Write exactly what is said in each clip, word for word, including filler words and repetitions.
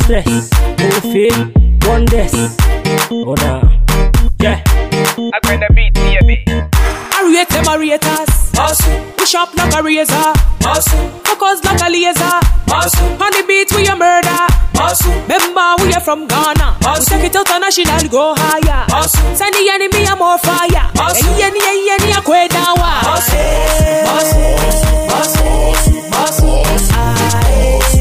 stress. Oh, feel wonders. Oh, nah. Yeah. I'm gonna beat baby. Ariete Marietas, Awesome, we sharp like a razor, awesome, focus like a laser. awesome, On the beat we a murder. awesome, Remember we are from Ghana. We Awesome. take it international, go higher. awesome, Send the enemy a more fire. Awesome. Any any any any a kwe dawa. awesome, awesome, awesome, awesome.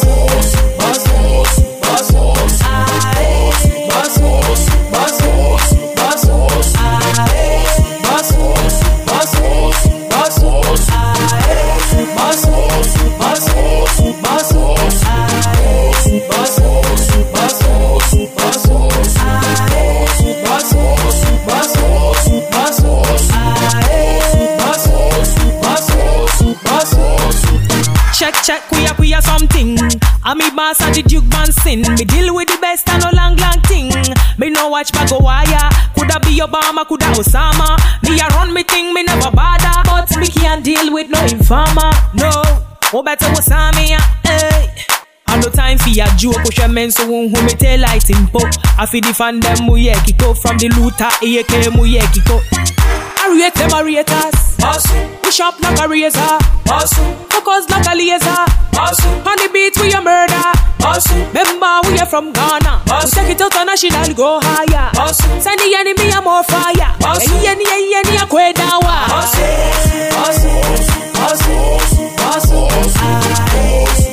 Check, check, we are, we are something. I'm me boss and the juke man sin. Me deal with the best and no long, long thing. Me no watch back go wire. Coulda be Obama, coulda Osama. Me a run me thing, me never bother. But me can't deal with no informer. No, oh better Osama, hey. I no time for your joke, push a men so who me tell light in pop. I fi defend them, mu ye kiko. From the looter, A K mu ye kiko. Ariete Marietas, Awesome, we sharp like a razor. awesome, Focus like a laser. awesome, On the beat we a murder. awesome, Remember we are from Ghana. Awesome. We take it international, go higher. awesome, Send the enemy a more fire. Awesome. Any any any a kwe dawa. awesome, awesome, awesome, awesome.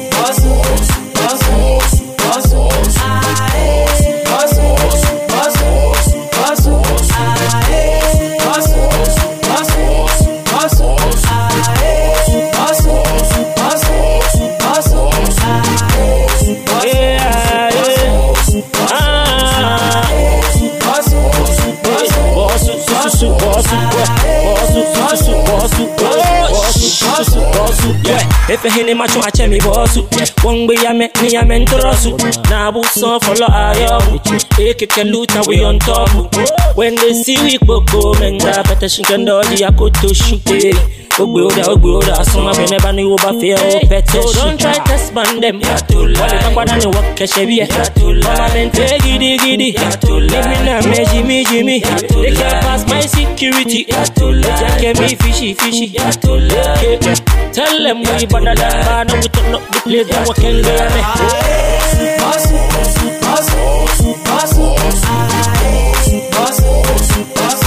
If you hini macho ache mi bosu, wongbe ya me ni ya mentorosu. Na bu son follow ayo, eke ke luta we on top. When they see we boko menga, better shinkendo di akoto shuke. Ogbe oda ogbe oda, suma me never ni over fear o better. So don't try test ban them. Wale kakwada ni wake shebiye. Mama mente gidi gidi. Leave me na me jimmy jimmy. They can't pass my security. They can't me fishy fishy. Tell them we better than bad and we turn up the place that we can do.